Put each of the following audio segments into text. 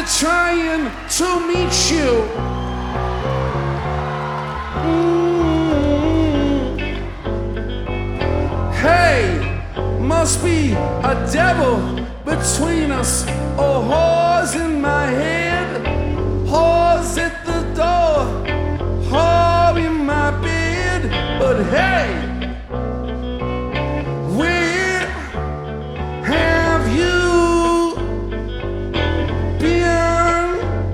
trying to meet you. Hey, must be a devil between us, or whores in my head, whores at the door, whore in my bed. But hey, where have you been?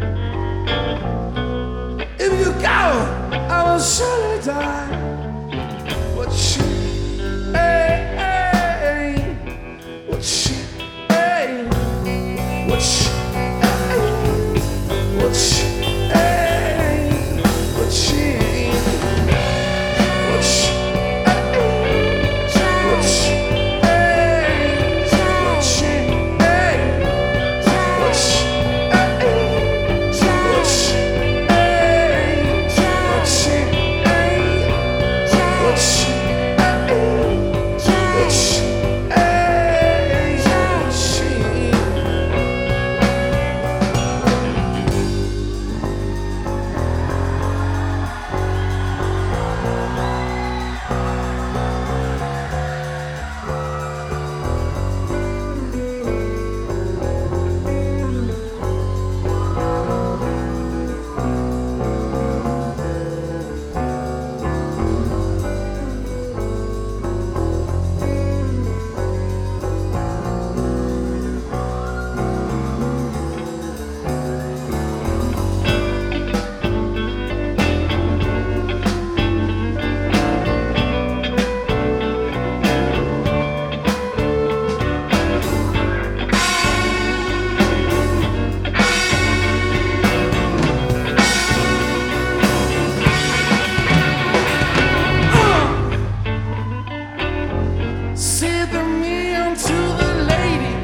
If you go, I will surely die. But she, hey, hey, what she, hey, what she, hey, what she, hey, what she, what she, hey, what she, hey, what she, hey, what she, hey, what she, hey, what she, hey, what she. Say the man to the lady.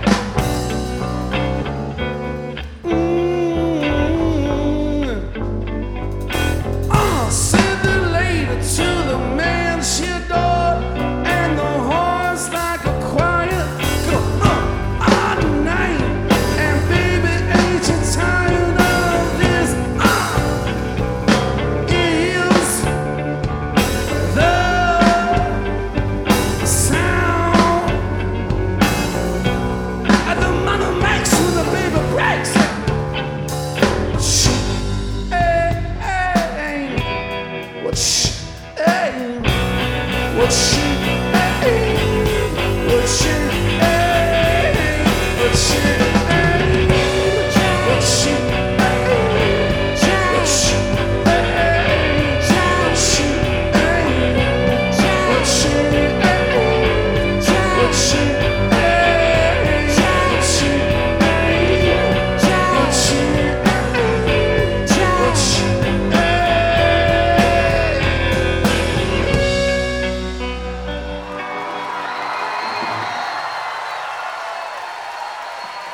Say the lady to the man she adored, and the horse like a choir go all night. And baby, ain't you tired of this? Is the sound and the mother makes when the baby breaks. She, hey, what she, hey, what she.